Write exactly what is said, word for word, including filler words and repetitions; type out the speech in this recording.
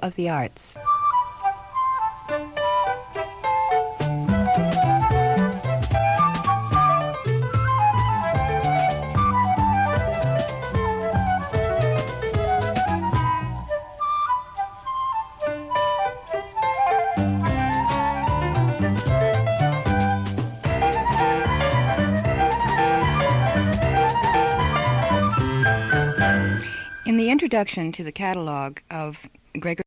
of the arts. In the introduction to the catalog of Gregory